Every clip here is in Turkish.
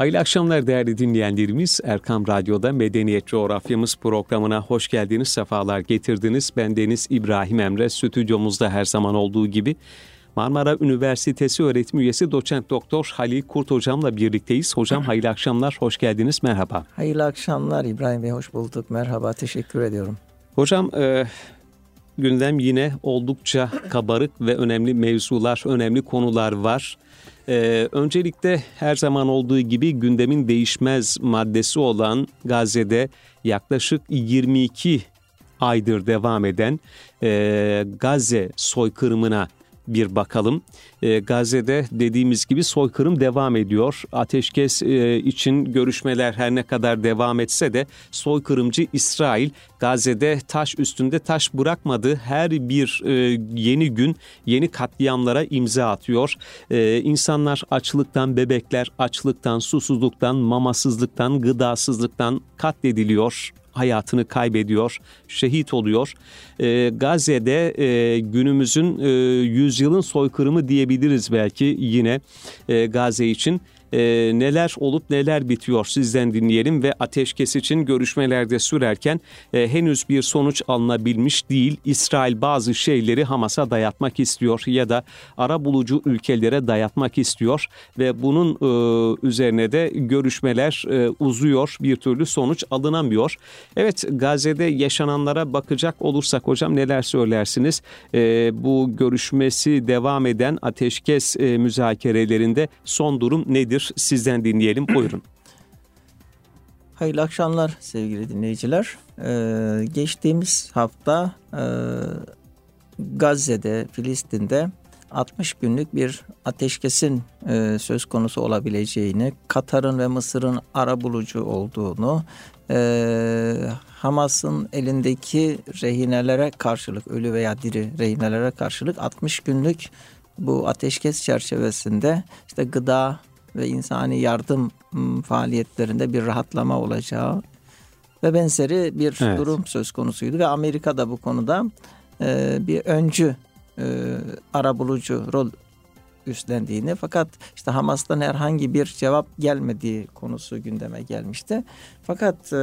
Hayırlı akşamlar değerli dinleyenlerimiz. Erkam Radyo'da Medeniyet Coğrafyamız programına hoş geldiniz, sefalar getirdiniz. Ben Deniz İbrahim Emre, stüdyomuzda her zaman olduğu gibi Marmara Üniversitesi öğretim üyesi doçent doktor Halil Kurt hocamla birlikteyiz. Hocam hayırlı akşamlar, hoş geldiniz, merhaba. Hayırlı akşamlar İbrahim Bey, hoş bulduk, merhaba, teşekkür ediyorum. Hocam gündem yine oldukça kabarık ve önemli mevzular, önemli konular var. Öncelikle her zaman olduğu gibi gündemin değişmez maddesi olan Gazze'de yaklaşık 22 aydır devam eden Gazze soykırımına bir bakalım. Gazze'de dediğimiz gibi soykırım devam ediyor. Ateşkes için görüşmeler her ne kadar devam etse de soykırımcı İsrail Gazze'de taş üstünde taş bırakmadı. Her bir yeni gün yeni katliamlara imza atıyor. İnsanlar açlıktan, bebekler açlıktan, susuzluktan, mamasızlıktan, gıdasızlıktan katlediliyor. Hayatını kaybediyor, şehit oluyor. Gazze'de günümüzün yüzyılın soykırımı diyebiliriz belki yine Gazze için. Neler olup neler bitiyor sizden dinleyelim ve ateşkes için görüşmelerde sürerken henüz bir sonuç alınabilmiş değil. İsrail bazı şeyleri Hamas'a dayatmak istiyor ya da arabulucu ülkelere dayatmak istiyor ve bunun üzerine de görüşmeler uzuyor, bir türlü sonuç alınamıyor. Evet, Gazze'de yaşananlara bakacak olursak hocam neler söylersiniz? Bu görüşmesi devam eden ateşkes müzakerelerinde son durum nedir? Sizden dinleyelim. Buyurun. Hayırlı akşamlar sevgili dinleyiciler. Geçtiğimiz hafta Gazze'de, Filistin'de 60 günlük bir ateşkesin söz konusu olabileceğini, Katar'ın ve Mısır'ın arabulucu olduğunu, Hamas'ın elindeki rehinelere karşılık, ölü veya diri rehinelere karşılık 60 günlük bu ateşkes çerçevesinde işte gıda ve insani yardım faaliyetlerinde bir rahatlama olacağı ve benzeri bir durum söz konusuydu ve Amerika da bu konuda bir öncü arabulucu rol üstlendiğini, fakat işte Hamas'tan herhangi bir cevap gelmediği konusu gündeme gelmişti. Fakat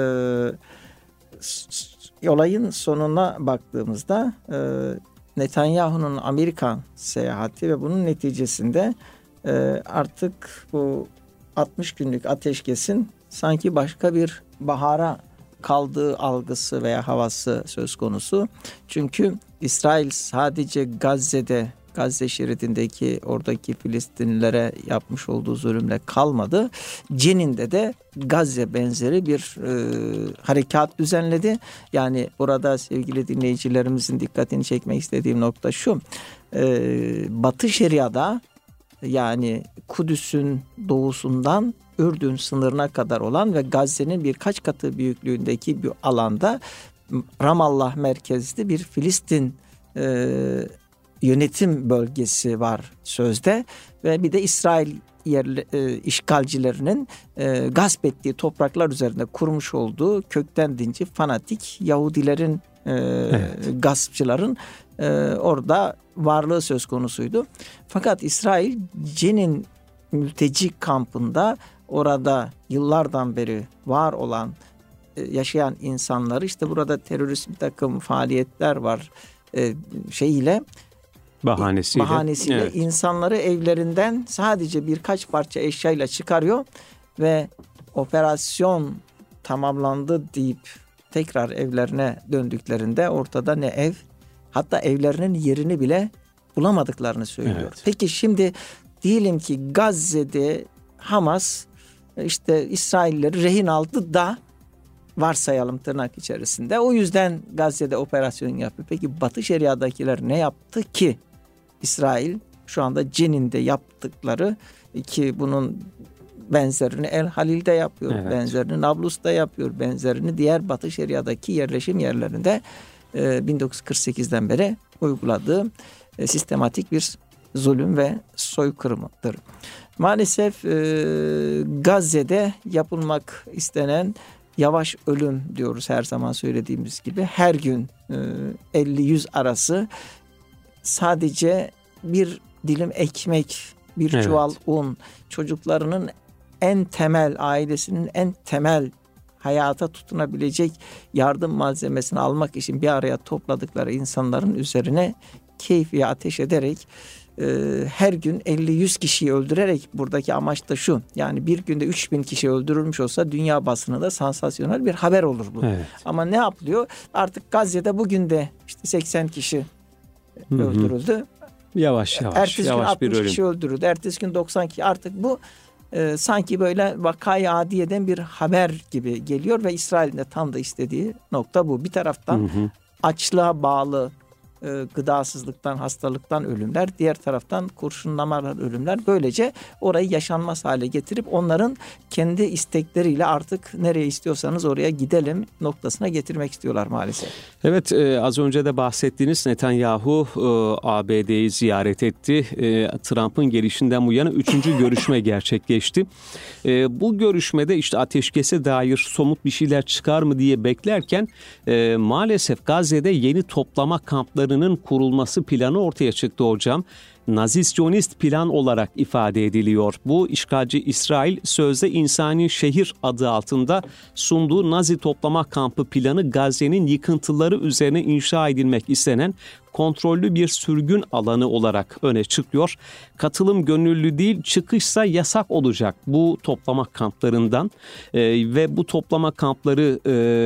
olayın sonuna baktığımızda Netanyahu'nun Amerika seyahati ve bunun neticesinde artık bu 60 günlük ateşkesin sanki başka bir bahara kaldığı algısı veya havası söz konusu. Çünkü İsrail sadece Gazze şeridindeki oradaki Filistinlilere yapmış olduğu zulümle kalmadı. Cenin'de de Gazze benzeri bir harekat düzenledi. Yani burada sevgili dinleyicilerimizin dikkatini çekmek istediğim nokta şu. Batı Şeria'da, yani Kudüs'ün doğusundan Ürdün sınırına kadar olan ve Gazze'nin birkaç katı büyüklüğündeki bir alanda Ramallah merkezli bir Filistin yönetim bölgesi var sözde ve bir de İsrail işgalcilerinin gasp ettiği topraklar üzerinde kurmuş olduğu kökten dinci fanatik Yahudilerin gaspçıların orada varlığı söz konusuydu. Fakat İsrail Cenin mülteci kampında orada yıllardan beri var olan yaşayan insanları, işte burada terörist bir takım faaliyetler var bahanesiyle insanları evlerinden sadece birkaç parça eşyayla çıkarıyor ve operasyon tamamlandı deyip tekrar evlerine döndüklerinde ortada ne ev, hatta evlerinin yerini bile bulamadıklarını söylüyor. Evet. Peki şimdi diyelim ki Gazze'de Hamas işte İsrailleri rehin aldı da, varsayalım tırnak içerisinde, o yüzden Gazze'de operasyon yapıyor. Peki Batı Şeria'dakiler ne yaptı ki İsrail şu anda Cenin'de yaptıkları, ki bunun benzerini El Halil'de yapıyor, benzerini Nablus'ta yapıyor, benzerini diğer Batı Şeria'daki yerleşim yerlerinde 1948'den beri uyguladığı sistematik bir zulüm ve soykırımıdır. Maalesef Gazze'de yapılmak istenen yavaş ölüm diyoruz her zaman söylediğimiz gibi. Her gün 50-100 arası sadece bir dilim ekmek, bir çuval un, çocuklarının en temel, ailesinin en temel hayata tutunabilecek yardım malzemesini almak için bir araya topladıkları insanların üzerine keyfiye ateş ederek her gün 50-100 kişiyi öldürerek, buradaki amaç da şu: yani bir günde 3000 kişi öldürülmüş olsa dünya basınında sansasyonel bir haber olur bu. Evet. Ama ne yapılıyor? Artık Gazze'de bugün de işte 80 kişi öldürüldü. Yavaş ertesi gün 60 bir ölüm. kişi öldürüldü. Ertesi gün 90 kişi. Artık bu sanki böyle vakayı adiyeden bir haber gibi geliyor ve İsrail'in de tam da istediği nokta bu. Bir taraftan açlığa bağlı gıdasızlıktan, hastalıktan ölümler, diğer taraftan kurşunlamalar, ölümler. Böylece orayı yaşanmaz hale getirip onların kendi istekleriyle artık nereye istiyorsanız oraya gidelim noktasına getirmek istiyorlar maalesef. Evet, az önce de bahsettiğiniz Netanyahu ABD'yi ziyaret etti. Trump'ın gelişinden bu yana 3. görüşme gerçekleşti. Bu görüşmede işte ateşkese dair somut bir şeyler çıkar mı diye beklerken maalesef Gazze'de yeni toplama kamplarının kurulması planı ortaya çıktı hocam. Nazi-Siyonist plan olarak ifade ediliyor. Bu işgalci İsrail sözde insani şehir adı altında sunduğu Nazi toplama kampı planı Gazze'nin yıkıntıları üzerine inşa edilmek istenen kontrollü bir sürgün alanı olarak öne çıkıyor. Katılım gönüllü değil, çıkışsa yasak olacak bu toplama kamplarından ve bu toplama kampları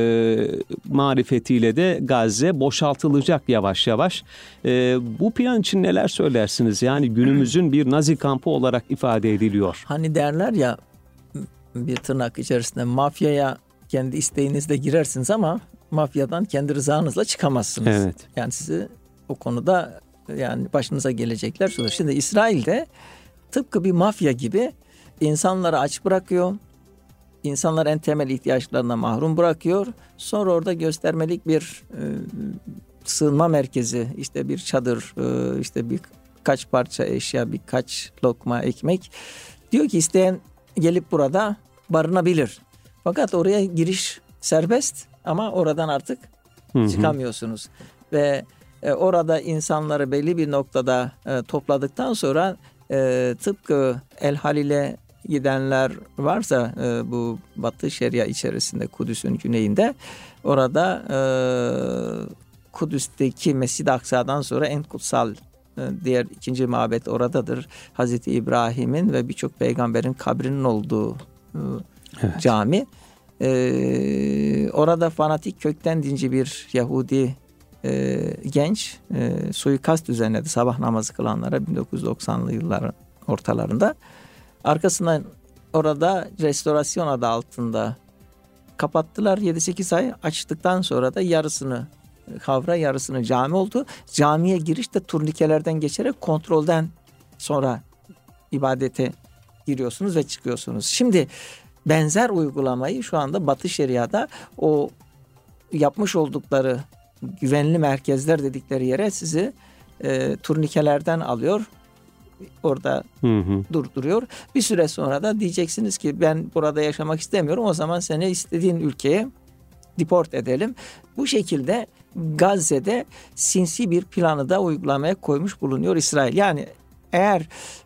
marifetiyle de Gazze boşaltılacak yavaş yavaş. Bu plan için neler söylersiniz? Yani günümüzün bir Nazi kampı olarak ifade ediliyor. Hani derler ya, bir tırnak içerisinde, mafyaya kendi isteğinizle girersiniz ama mafyadan kendi rızanızla çıkamazsınız. Evet. Yani sizi o konuda yani başınıza gelecekler şudur. Şimdi İsrail'de tıpkı bir mafya gibi insanları aç bırakıyor. İnsanlar en temel ihtiyaçlarına mahrum bırakıyor. Sonra orada göstermelik bir sığınma merkezi, işte bir çadır, işte birkaç parça eşya, birkaç lokma ekmek. Diyor ki isteyen gelip burada barınabilir. Fakat oraya giriş serbest ama oradan artık çıkamıyorsunuz. Ve orada insanları belli bir noktada topladıktan sonra tıpkı El Halil'e gidenler varsa bu Batı Şeria içerisinde, Kudüs'ün güneyinde, orada Kudüs'teki Mescid-i Aksa'dan sonra en kutsal diğer ikinci mabet oradadır. Hazreti İbrahim'in ve birçok peygamberin kabrinin olduğu cami. Orada fanatik kökten dinci bir Yahudi genç suikast düzenledi sabah namazı kılanlara 1990'lı yılların ortalarında. Arkasından orada restorasyon adı altında kapattılar 7-8 ay. Açtıktan sonra da yarısını havra, yarısını cami oldu. Camiye giriş de turnikelerden geçerek kontrolden sonra ibadete giriyorsunuz ve çıkıyorsunuz. Şimdi benzer uygulamayı şu anda Batı Şeria'da o yapmış oldukları güvenli merkezler dedikleri yere sizi turnikelerden alıyor. Orada durduruyor. Bir süre sonra da diyeceksiniz ki ben burada yaşamak istemiyorum. O zaman seni istediğin ülkeye deport edelim. Bu şekilde Gazze'de sinsi bir planı da uygulamaya koymuş bulunuyor İsrail. Yani eğer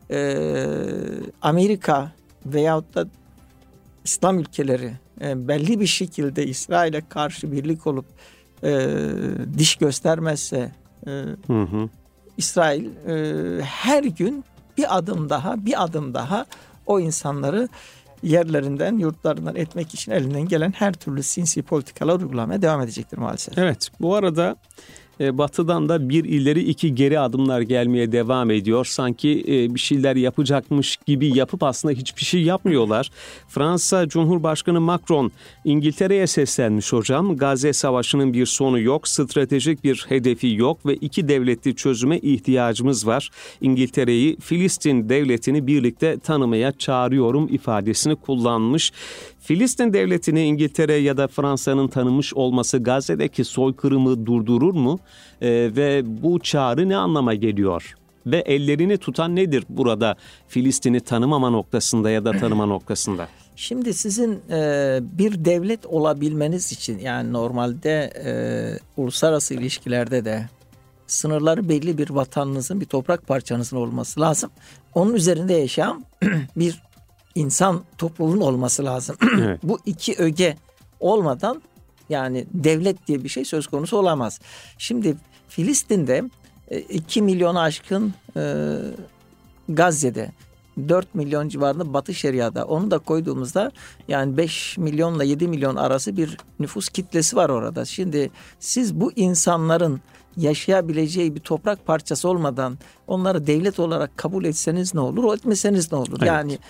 Amerika veyahut da İslam ülkeleri belli bir şekilde İsrail'e karşı birlik olup diş göstermezse İsrail her gün bir adım daha o insanları yerlerinden, yurtlarından etmek için elinden gelen her türlü sinsi politikalar uygulamaya devam edecektir maalesef. Evet, bu arada Batı'dan da bir ileri iki geri adımlar gelmeye devam ediyor. Sanki bir şeyler yapacakmış gibi yapıp aslında hiçbir şey yapmıyorlar. Fransa Cumhurbaşkanı Macron İngiltere'ye seslenmiş hocam. Gazze Savaşı'nın bir sonu yok, stratejik bir hedefi yok ve iki devletli çözüme ihtiyacımız var. İngiltere'yi, Filistin devletini birlikte tanımaya çağırıyorum ifadesini kullanmış. Filistin devletini İngiltere ya da Fransa'nın tanımış olması Gazze'deki soykırımı durdurur mu? Ve bu çağrı ne anlama geliyor? Ve ellerini tutan nedir burada Filistin'i tanımama noktasında ya da tanıma noktasında? Şimdi sizin bir devlet olabilmeniz için, yani normalde uluslararası ilişkilerde de sınırları belli bir vatanınızın, bir toprak parçanızın olması lazım. Onun üzerinde yaşayan bir insan topluluğun olması lazım. Evet. Bu iki öge olmadan yani devlet diye bir şey söz konusu olamaz. Şimdi Filistin'de 2 milyonu aşkın Gazze'de, 4 milyon civarında Batı Şeria'da, onu da koyduğumuzda yani 5 milyonla 7 milyon arası bir nüfus kitlesi var orada. Şimdi siz bu insanların yaşayabileceği bir toprak parçası olmadan onları devlet olarak kabul etseniz ne olur, etmeseniz ne olur? Evet. Yani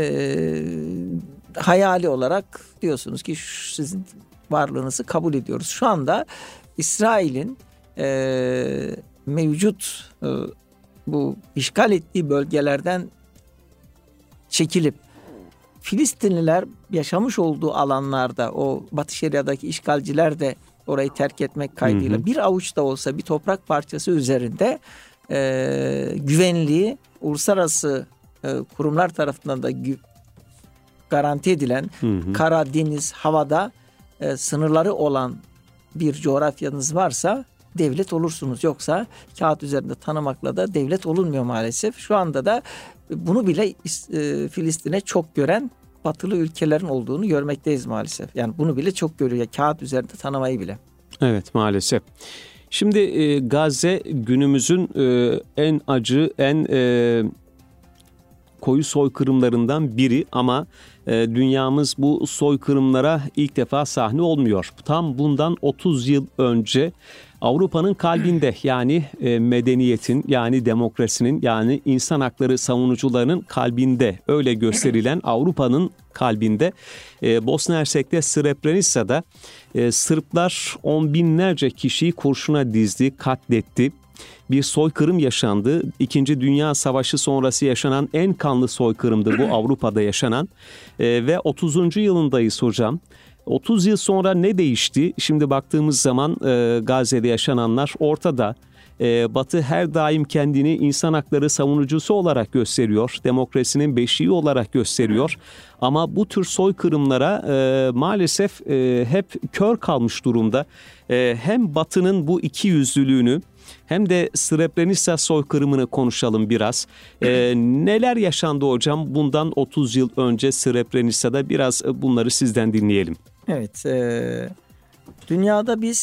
hayali olarak diyorsunuz ki sizin varlığınızı kabul ediyoruz. Şu anda İsrail'in mevcut bu işgal ettiği bölgelerden çekilip Filistinliler yaşamış olduğu alanlarda, o Batı Şeria'daki işgalciler de orayı terk etmek kaydıyla bir avuç da olsa bir toprak parçası üzerinde güvenliği uluslararası kurumlar tarafından da garanti edilen kara, deniz, havada sınırları olan bir coğrafyanız varsa devlet olursunuz. Yoksa kağıt üzerinde tanımakla da devlet olunmuyor maalesef. Şu anda da bunu bile Filistin'e çok gören batılı ülkelerin olduğunu görmekteyiz maalesef. Yani bunu bile çok görüyor. Kağıt üzerinde tanımayı bile. Evet, maalesef. Şimdi Gazze günümüzün en acı, en koyu soykırımlarından biri ama dünyamız bu soykırımlara ilk defa sahne olmuyor. Tam bundan 30 yıl önce Avrupa'nın kalbinde, yani medeniyetin, yani demokrasinin, yani insan hakları savunucularının kalbinde, öyle gösterilen Avrupa'nın kalbinde, Bosna Hersek'te Srebrenica'da Sırplar on binlerce kişiyi kurşuna dizdi, katletti. Bir soykırım yaşandı. İkinci Dünya Savaşı sonrası yaşanan en kanlı soykırımdı bu, Avrupa'da yaşanan. Ve 30. yılındayız hocam. 30 yıl sonra ne değişti? Şimdi baktığımız zaman Gazze'de yaşananlar ortada. Batı her daim kendini insan hakları savunucusu olarak gösteriyor. Demokrasinin beşiği olarak gösteriyor. Ama bu tür soykırımlara maalesef hep kör kalmış durumda. Hem Batı'nın bu ikiyüzlülüğünü hem de Srebrenica soykırımını konuşalım biraz. Neler yaşandı hocam bundan 30 yıl önce Srebrenica'da? Biraz bunları sizden dinleyelim. Evet, dünyada biz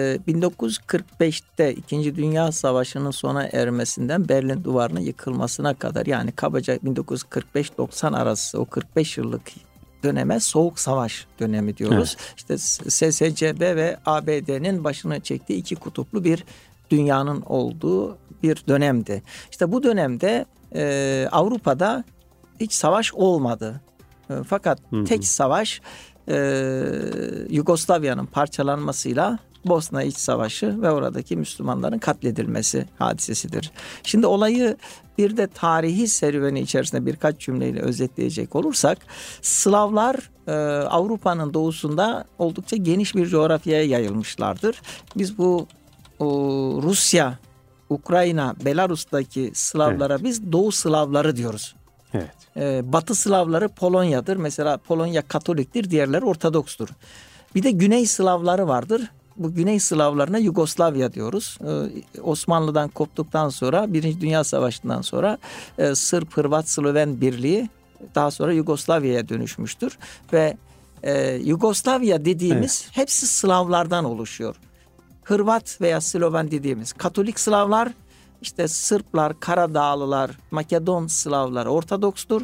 1945'te 2. Dünya Savaşı'nın sona ermesinden Berlin Duvarı'nın yıkılmasına kadar, yani kabaca 1945-90 arası o 45 yıllık döneme Soğuk Savaş dönemi diyoruz. Evet. İşte SSCB ve ABD'nin başına çektiği iki kutuplu bir dünyanın olduğu bir dönemdi. İşte bu dönemde Avrupa'da hiç savaş olmadı. Fakat tek savaş Yugoslavya'nın parçalanmasıyla Bosna İç Savaşı ve oradaki Müslümanların katledilmesi hadisesidir. Şimdi olayı bir de tarihi serüveni içerisinde birkaç cümleyle özetleyecek olursak, Slavlar Avrupa'nın doğusunda oldukça geniş bir coğrafyaya yayılmışlardır. Biz bu Rusya, Ukrayna, Belarus'taki Slavlara evet, biz Doğu Slavları diyoruz. Evet. Batı Slavları Polonya'dır. Mesela Polonya Katoliktir, diğerleri Ortodokstur. Bir de Güney Slavları vardır. Bu Güney Slavlarına Yugoslavya diyoruz. Osmanlı'dan koptuktan sonra, Birinci Dünya Savaşı'ndan sonra Sırp, Hırvat, Sloven Birliği daha sonra Yugoslavya'ya dönüşmüştür. Ve Yugoslavya dediğimiz evet, hepsi Slavlardan oluşuyor. Hırvat veya Sloven dediğimiz Katolik Slavlar, işte Sırplar, Karadağlılar, Makedon Slavları Ortodokstur.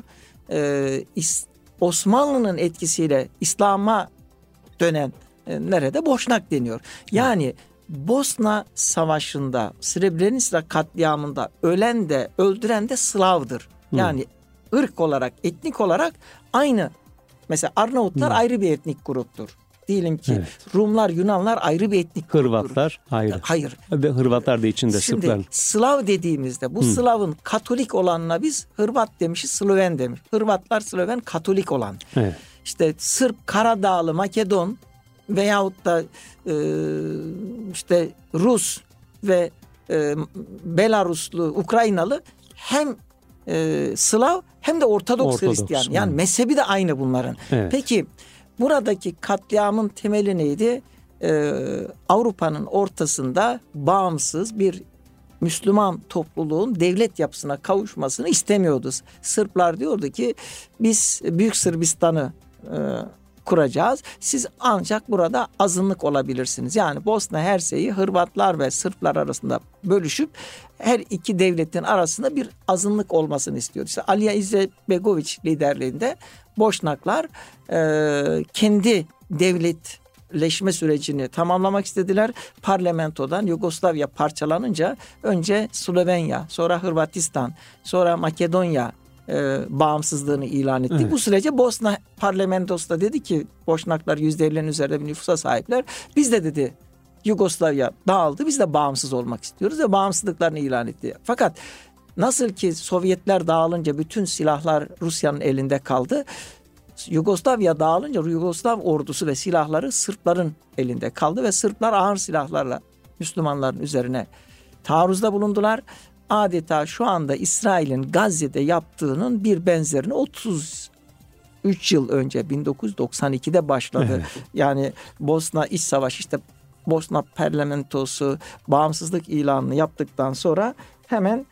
Osmanlı'nın etkisiyle İslam'a dönen nerede? Boşnak deniyor. Yani Bosna Savaşı'nda, Srebrenica katliamında ölen de öldüren de Slav'dır. Yani ırk olarak, etnik olarak aynı. Mesela Arnavutlar ayrı bir etnik gruptur. Diyelim ki evet, Rumlar, Yunanlar ayrı bir etnik gruptur. Hırvatlar ayrı. Hayır. Ve Hırvatlar da içinde, şimdi Sırplar. Slav dediğimizde bu Slav'ın Katolik olanına biz Hırvat demişiz, Sloven demiş. Hırvatlar, Sloven Katolik olan. Evet. İşte Sırp, Karadağlı, Makedon veyahut da işte Rus ve Belaruslu, Ukraynalı hem Slav hem de Ortodoks Hristiyan. Yani mezhebi de aynı bunların. Evet. Peki buradaki katliamın temeli neydi? Avrupa'nın ortasında bağımsız bir Müslüman topluluğun devlet yapısına kavuşmasını istemiyordu. Sırplar diyordu ki biz Büyük Sırbistan'ı kuracağız. Siz ancak burada azınlık olabilirsiniz. Yani Bosna Hersek'i Hırvatlar ve Sırplar arasında bölüşüp her iki devletin arasında bir azınlık olmasını istiyordu. İşte Alija Izetbegović liderliğinde Boşnaklar kendi devletleşme sürecini tamamlamak istediler. Parlamentodan Yugoslavya parçalanınca önce Slovenya, sonra Hırvatistan, sonra Makedonya bağımsızlığını ilan etti. Evet. Bu sürece Bosna parlamentosu da dedi ki Boşnaklar %50'nin üzerinde bir nüfusa sahipler. Biz de dedi Yugoslavya dağıldı. Biz de bağımsız olmak istiyoruz ve bağımsızlıklarını ilan etti. Fakat nasıl ki Sovyetler dağılınca bütün silahlar Rusya'nın elinde kaldı. Yugoslavya dağılınca Yugoslav ordusu ve silahları Sırpların elinde kaldı ve Sırplar ağır silahlarla Müslümanların üzerine taarruzda bulundular. Adeta şu anda İsrail'in Gazze'de yaptığının bir benzerini 33 yıl önce 1992'de başladı. Evet. Yani Bosna İç Savaşı, işte Bosna parlamentosu bağımsızlık ilanını yaptıktan sonra hemen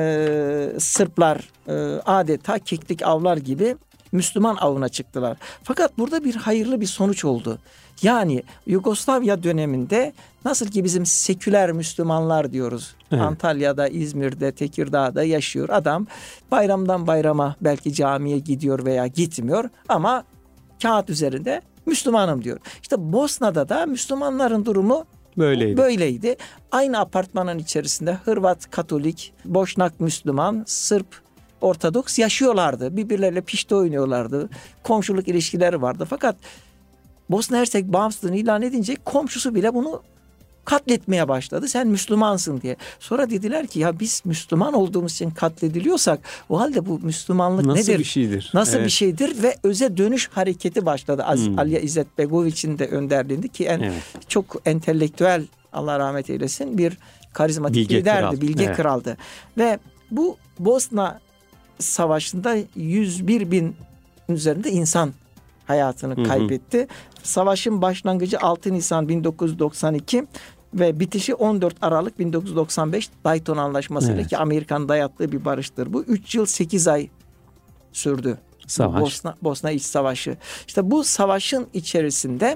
Sırplar adeta keklik avlar gibi Müslüman avına çıktılar. Fakat burada bir hayırlı bir sonuç oldu. Yani Yugoslavya döneminde nasıl ki bizim seküler Müslümanlar diyoruz. Evet. Antalya'da, İzmir'de, Tekirdağ'da yaşıyor. Adam bayramdan bayrama belki camiye gidiyor veya gitmiyor ama kağıt üzerinde Müslümanım diyor. İşte Bosna'da da Müslümanların durumu böyleydi. Aynı apartmanın içerisinde Hırvat Katolik, Boşnak Müslüman, Sırp Ortodoks yaşıyorlardı. Birbirleriyle pişti oynuyorlardı. Komşuluk ilişkileri vardı. Fakat Bosna Hersek bağımsızlığını ilan edince komşusu bile bunu katletmeye başladı. Sen Müslümansın diye. Sonra dediler ki ya biz Müslüman olduğumuz için katlediliyorsak o halde bu Müslümanlık nasıl nedir? Bir şeydir? Nasıl bir şeydir? Ve öze dönüş hareketi başladı. Alija Izetbegović'in de önderliğinde ki çok entelektüel, Allah rahmet eylesin, bir karizmatik liderdi. Bilge kraldı. Ve bu Bosna Savaşı'nda 101 bin üzerinde insan hayatını kaybetti. Savaşın başlangıcı 6 Nisan 1992 ve bitişi 14 Aralık 1995 Dayton Anlaşması'yla ki Amerika'nın dayattığı bir barıştır. Bu 3 yıl 8 ay sürdü. Savaş. Bosna İç Savaşı. İşte bu savaşın içerisinde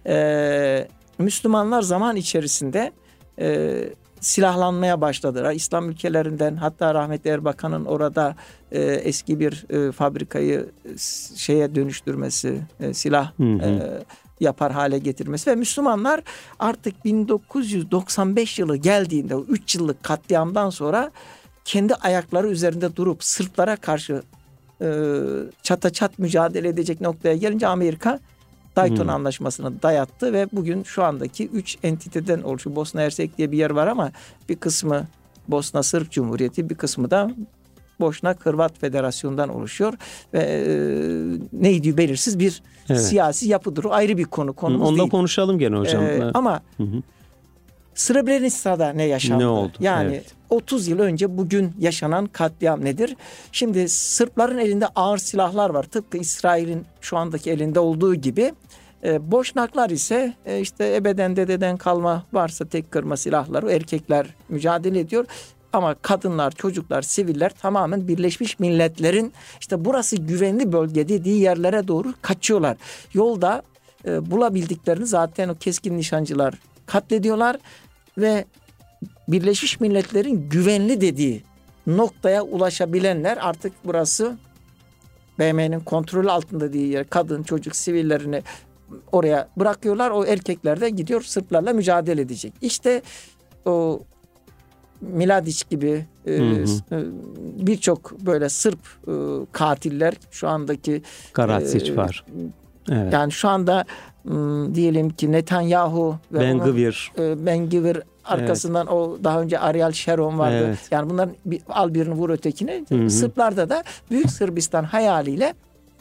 Müslümanlar zaman içerisinde silahlanmaya başladılar. İslam ülkelerinden, hatta rahmetli Erbakan'ın orada eski bir fabrikayı şeye dönüştürmesi, silah yapar hale getirmesi ve Müslümanlar artık 1995 yılı geldiğinde, o 3 yıllık katliamdan sonra kendi ayakları üzerinde durup Sırplara karşı çataçat mücadele edecek noktaya gelince Amerika Dayton Anlaşması'nı dayattı ve bugün şu andaki 3 entiteden oluşuyor. Bosna Hersek diye bir yer var ama bir kısmı Bosna Sırp Cumhuriyeti, bir kısmı da Boşnak Hırvat Federasyonu'ndan oluşuyor ve neydi belirsiz bir siyasi yapıdır. O ayrı bir konu. Konumuz ondan değil. Konuşalım gene hocam. Ama Srebrenica'da ne yaşandı? Ne oldu? Yani 30 yıl önce bugün yaşanan katliam nedir? Şimdi Sırpların elinde ağır silahlar var. Tıpkı İsrail'in şu andaki elinde olduğu gibi. Boşnaklar ise işte ebeden dededen kalma varsa tek kırma silahları, erkekler mücadele ediyor. Ama kadınlar, çocuklar, siviller tamamen Birleşmiş Milletler'in işte burası güvenli bölge dediği yerlere doğru kaçıyorlar. Yolda bulabildiklerini zaten o keskin nişancılar katlediyorlar ve Birleşmiş Milletler'in güvenli dediği noktaya ulaşabilenler artık burası BM'nin kontrolü altında dediği yer, kadın, çocuk, sivillerini oraya bırakıyorlar. O erkekler de gidiyor Sırplarla mücadele edecek. İşte o Miladić gibi birçok böyle Sırp katiller şu andaki Karadzic var. Evet. Yani şu anda diyelim ki Netanyahu ve Ben-Gvir arkasından o daha önce Ariel Sharon vardı. Evet. Yani bunların al birini vur ötekini. Sırplarda da Büyük Sırbistan hayaliyle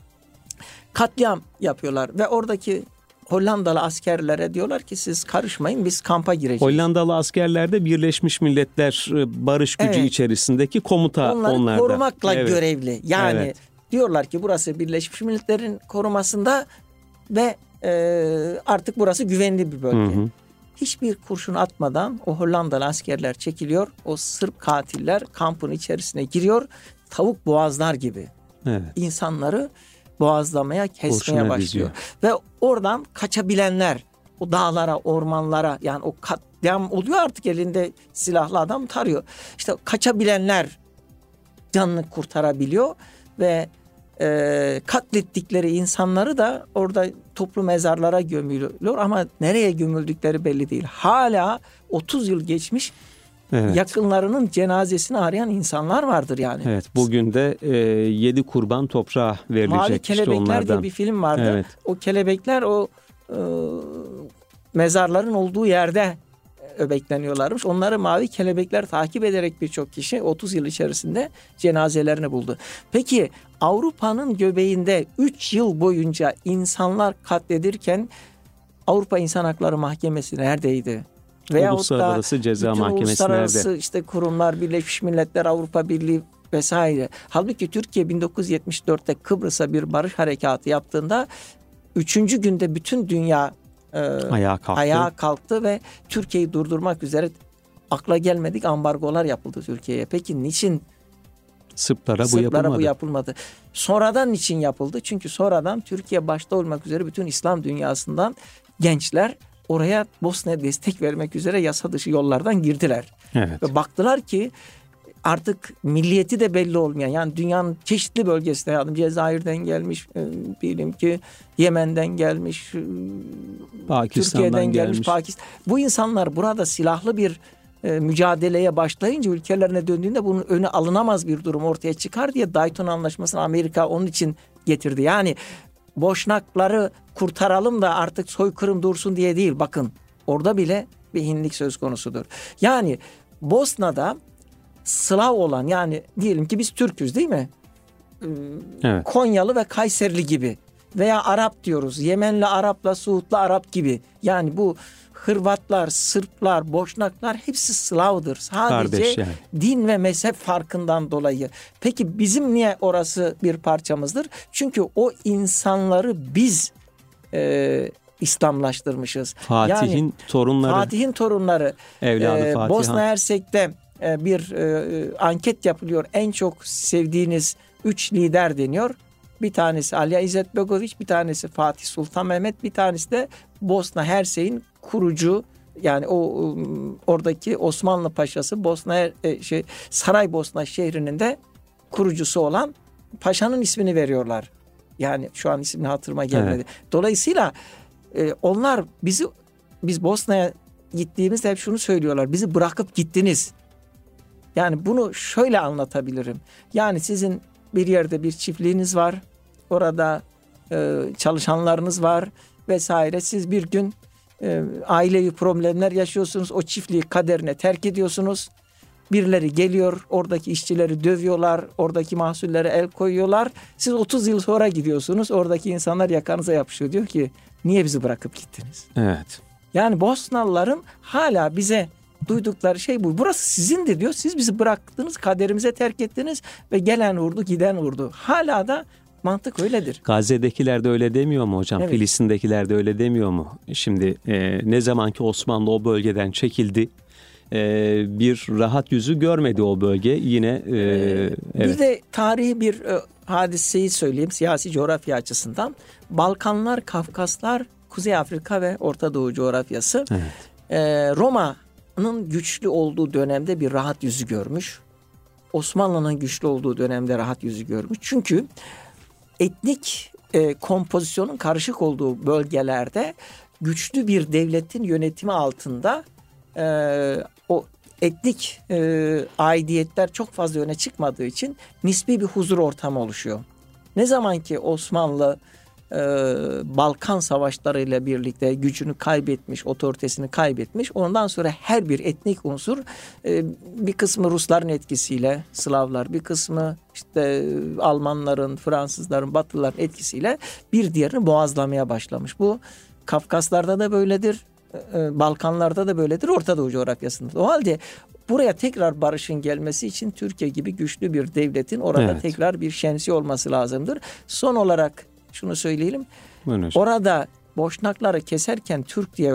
katliam yapıyorlar ve oradaki Hollandalı askerlere diyorlar ki siz karışmayın, biz kampa gireceğiz. Hollandalı askerler de Birleşmiş Milletler barış gücü içerisindeki komuta onlarda. Onları korumakla görevli. Yani diyorlar ki burası Birleşmiş Milletler'in korumasında ve artık burası güvenli bir bölge. hiçbir kurşun atmadan o Hollandalı askerler çekiliyor. O Sırp katiller kampın içerisine giriyor. Tavuk boğazlar gibi. Evet. İnsanları boğazlamaya, kesmeye Kurşuna başlıyor. Ve oradan kaçabilenler o dağlara, ormanlara, yani o katliam oluyor, artık elinde silahlı adam tarıyor. İşte kaçabilenler canını kurtarabiliyor ve katlettikleri insanları da orada toplu mezarlara gömülüyor ama nereye gömüldükleri belli değil. Hala 30 yıl geçmiş, evet, yakınlarının cenazesini arayan insanlar vardır yani. Evet, bugün de 7 kurban toprağa verilecek. Mavi Kelebekler işte onlardan diye bir film vardı. Evet. O kelebekler o mezarların olduğu yerde öbekleniyorlarmış. Onları mavi kelebekler takip ederek birçok kişi 30 yıl içerisinde cenazelerini buldu. Peki Avrupa'nın göbeğinde 3 yıl boyunca insanlar katledilirken Avrupa İnsan Hakları Mahkemesi neredeydi? Veyahut Uluslararası Ceza Mahkemesi uluslararası nerede? işte kurumlar, Birleşmiş Milletler, Avrupa Birliği vesaire. Halbuki Türkiye 1974'te Kıbrıs'a bir barış harekatı yaptığında 3. günde bütün dünya ayağa kalktı ve Türkiye'yi durdurmak üzere akla gelmedik ambargolar yapıldı Türkiye'ye. Peki niçin Sırplara bu yapılmadı? Sonradan niçin yapıldı? Çünkü sonradan Türkiye başta olmak üzere bütün İslam dünyasından gençler oraya, Bosna'ya destek vermek üzere yasa dışı yollardan girdiler. Evet. Ve baktılar ki artık milliyeti de belli olmayan, yani dünyanın çeşitli bölgesinde, yani Cezayir'den gelmiş, diyelim ki Yemen'den gelmiş, Türkiye'den gelmiş, Pakistan. Bu insanlar burada silahlı bir mücadeleye başlayınca ülkelerine döndüğünde bunun önü alınamaz bir durum ortaya çıkar diye Dayton Anlaşması'nı Amerika onun için getirdi. Yani Boşnakları kurtaralım da artık soykırım dursun diye değil. Bakın orada bile bir hinlik söz konusudur. Yani Bosna'da Slav olan, yani diyelim ki biz Türk'üz değil mi? Evet. Konyalı ve Kayserili gibi veya Arap diyoruz. Yemenli Arap'la Suudlu Arap gibi. Yani bu Hırvatlar, Sırplar, Boşnaklar hepsi Slav'dır. Sadece din ve mezhep farkından dolayı. Peki bizim niye orası bir parçamızdır? Çünkü o insanları biz İslamlaştırmışız. Fatih'in torunları. Evladı Fatih. Bosna Hersek'te bir anket yapılıyor. En çok sevdiğiniz 3 lider deniyor. Bir tanesi Alija İzetbegović, bir tanesi Fatih Sultan Mehmet, bir tanesi de Bosna Hersek'in kurucu, yani o oradaki Osmanlı Paşası, Saraybosna şehrinin de kurucusu olan paşanın ismini veriyorlar. Yani şu an ismini hatırıma gelmedi. Evet. Dolayısıyla onlar biz Bosna'ya gittiğimizde hep şunu söylüyorlar: bizi bırakıp gittiniz. Yani bunu şöyle anlatabilirim. Yani sizin bir yerde bir çiftliğiniz var. Orada çalışanlarınız var vesaire. Siz bir gün ailevi problemler yaşıyorsunuz. O çiftliği kaderine terk ediyorsunuz. Birileri geliyor, oradaki işçileri dövüyorlar, oradaki mahsullere el koyuyorlar. Siz 30 yıl sonra gidiyorsunuz. Oradaki insanlar yakanıza yapışıyor. Diyor ki niye bizi bırakıp gittiniz? Evet. Yani Bosnalıların hala bize duydukları şey bu. Burası sizindi diyor. Siz bizi bıraktınız, kaderimize terk ettiniz ve gelen vurdu, giden vurdu. Hala da mantık öyledir. Gazze'dekiler de öyle demiyor mu hocam? Evet. Filistin'dekiler de öyle demiyor mu? Şimdi ne zaman ki Osmanlı o bölgeden çekildi, bir rahat yüzü görmedi o bölge. Yine evet. Bir de tarihi bir hadiseyi söyleyeyim siyasi coğrafya açısından. Balkanlar, Kafkaslar, Kuzey Afrika ve Orta Doğu coğrafyası. Evet. Roma'nın güçlü olduğu dönemde bir rahat yüzü görmüş. Osmanlı'nın güçlü olduğu dönemde rahat yüzü görmüş. Çünkü etnik kompozisyonun karışık olduğu bölgelerde güçlü bir devletin yönetimi altında o etnik aidiyetler çok fazla öne çıkmadığı için nispi bir huzur ortamı oluşuyor. Ne zaman ki Osmanlı Balkan savaşlarıyla birlikte gücünü kaybetmiş, otoritesini kaybetmiş, ondan sonra her bir etnik unsur, bir kısmı Rusların etkisiyle, Slavlar, bir kısmı işte Almanların, Fransızların, Batılıların etkisiyle bir diğerini boğazlamaya başlamış. Bu Kafkaslarda da böyledir, Balkanlarda da böyledir, Orta Doğu coğrafyasında. O halde buraya tekrar barışın gelmesi için Türkiye gibi güçlü bir devletin orada tekrar bir şemsiye olması lazımdır. Son olarak şunu söyleyelim. Orada Boşnakları keserken Türk diye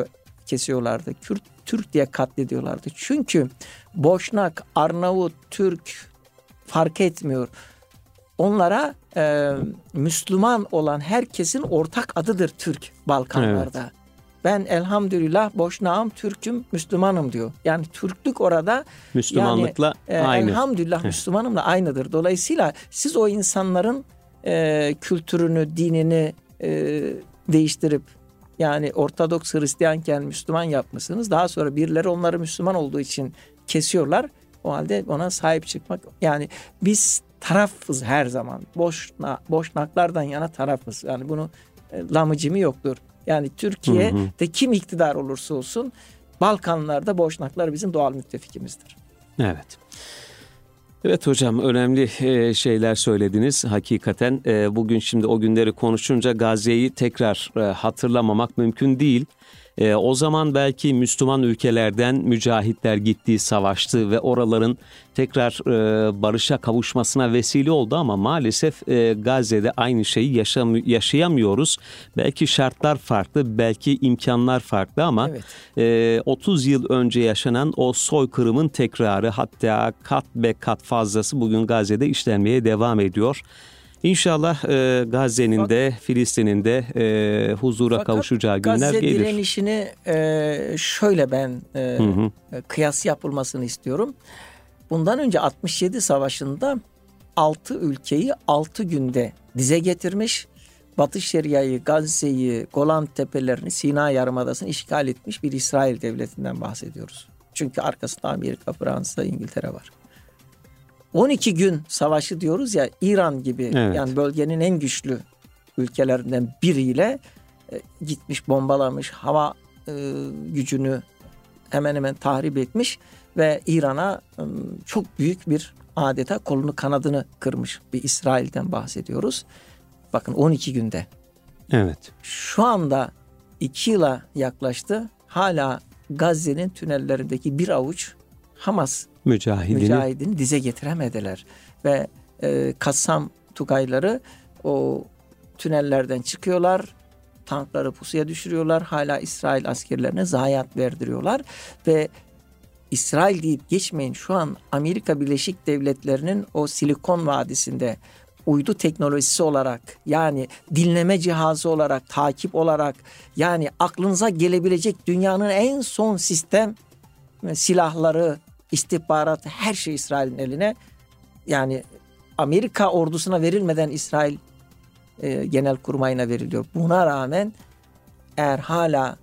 kesiyorlardı. Kürt, Türk diye katlediyorlardı. Çünkü Boşnak, Arnavut, Türk fark etmiyor. Onlara Müslüman olan herkesin ortak adıdır Türk Balkanlarda. Evet. Ben elhamdülillah Boşnağım, Türk'üm, Müslümanım diyor. Yani Türklük orada Müslümanlıkla aynı. Elhamdülillah Müslümanımla aynıdır. Dolayısıyla siz o insanların kültürünü, dinini değiştirip yani Ortodoks Hristiyanken Müslüman yapmışsınız. Daha sonra birileri onları Müslüman olduğu için kesiyorlar. O halde ona sahip çıkmak. Yani biz tarafız her zaman. Boşnaklardan yana tarafız. Yani bunu lamıcımı yoktur. Yani Türkiye'de kim iktidar olursa olsun Balkanlarda Boşnaklar bizim doğal müttefikimizdir. Evet. Evet hocam, önemli şeyler söylediniz. Hakikaten bugün şimdi o günleri konuşunca Gazze'yi tekrar hatırlamamak mümkün değil. O zaman belki Müslüman ülkelerden mücahitler gitti, savaştı ve oraların tekrar barışa kavuşmasına vesile oldu ama maalesef Gazze'de aynı şeyi yaşayamıyoruz. Belki şartlar farklı, belki imkanlar farklı ama evet. 30 yıl önce yaşanan o soykırımın tekrarı, hatta kat be kat fazlası bugün Gazze'de işlenmeye devam ediyor. İnşallah Gazze'nin de Filistin'in de huzura kavuşacağı günler Gazze gelir. Gazze direnişini şöyle ben kıyas yapılmasını istiyorum. Bundan önce 67 Savaşı'nda 6 ülkeyi 6 günde dize getirmiş. Batı Şeria'yı, Gazze'yi, Golan Tepelerini, Sina Yarımadası'nı işgal etmiş bir İsrail devletinden bahsediyoruz. Çünkü arkasında Amerika, Fransa, İngiltere var. 12 gün savaşı diyoruz ya, İran gibi evet. Yani bölgenin en güçlü ülkelerinden biriyle gitmiş, bombalamış, hava gücünü hemen hemen tahrip etmiş ve İran'a çok büyük bir adeta kolunu kanadını kırmış bir İsrail'den bahsediyoruz. Bakın 12 günde. Evet. Şu anda 2 yıla yaklaştı. Hala Gazze'nin tünellerindeki bir avuç Hamas mücahidini dize getiremediler. Ve Kassam Tugayları o tünellerden çıkıyorlar. Tankları pusuya düşürüyorlar. Hala İsrail askerlerine zayiat verdiriyorlar. Ve İsrail deyip geçmeyin, şu an Amerika Birleşik Devletleri'nin o Silikon Vadisi'nde uydu teknolojisi olarak, yani dinleme cihazı olarak, takip olarak, yani aklınıza gelebilecek dünyanın en son sistem silahları, istihbarat, her şey İsrail'in eline. Yani Amerika ordusuna verilmeden İsrail Genelkurmay'ına veriliyor. Buna rağmen eğer hala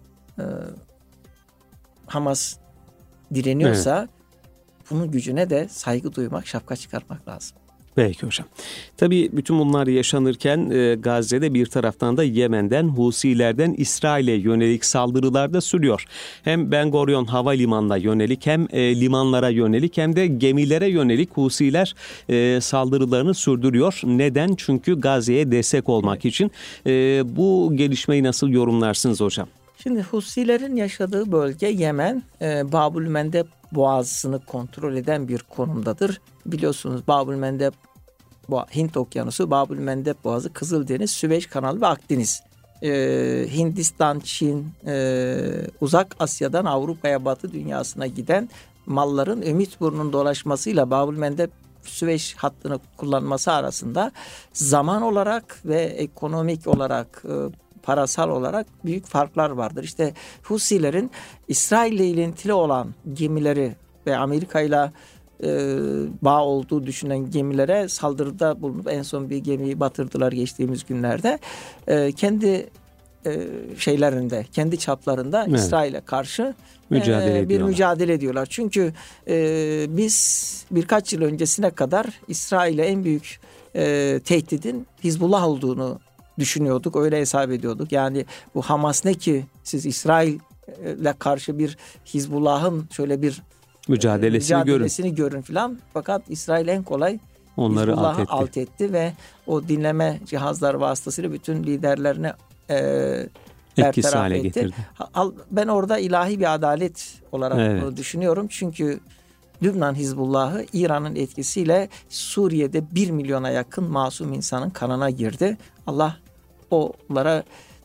Hamas direniyorsa evet. Bunun gücüne de saygı duymak, şapka çıkarmak lazım. Peki hocam. Tabii bütün bunlar yaşanırken Gazze'de bir taraftan da Yemen'den, Husilerden İsrail'e yönelik saldırılar da sürüyor. Hem Ben Gurion Havalimanı'na yönelik, hem limanlara yönelik, hem de gemilere yönelik Husiler saldırılarını sürdürüyor. Neden? Çünkü Gazze'ye destek olmak evet. için. Bu gelişmeyi nasıl yorumlarsınız hocam? Şimdi Husilerin yaşadığı bölge Yemen, Babülmendeb Boğazı'nı kontrol eden bir konumdadır. Biliyorsunuz Babülmendeb Hint Okyanusu, Babülmendeb Boğazı, Kızıldeniz, Süveyş Kanalı ve Akdeniz. Hindistan, Çin, Uzak Asya'dan Avrupa'ya, Batı dünyasına giden malların Ümitburnu'nun dolaşmasıyla Babülmendeb Süveyş hattını kullanması arasında zaman olarak ve ekonomik olarak, parasal olarak büyük farklar vardır. İşte Husilerin İsrail ile ilintili olan gemileri ve Amerika ile bağ olduğu düşünen gemilere saldırıda bulunup en son bir gemiyi batırdılar geçtiğimiz günlerde. Kendi şeylerinde, kendi çaplarında evet. İsrail'e karşı bir mücadele ediyorlar. Çünkü biz birkaç yıl öncesine kadar İsrail'e en büyük tehdidin Hizbullah olduğunu düşünüyorduk, öyle hesap ediyorduk. Yani bu Hamas ne ki, siz İsrail'le karşı bir Hizbullah'ın şöyle bir mücadelesini görün filan. Fakat İsrail en kolay onları Hizbullah'ı alt etti ve o dinleme cihazları vasıtasıyla bütün liderlerine etkisiz hale getirdi. Ben orada ilahi bir adalet olarak evet. düşünüyorum. Çünkü Lübnan Hizbullah'ı İran'ın etkisiyle Suriye'de 1 milyona yakın masum insanın kanına girdi. Allah onlara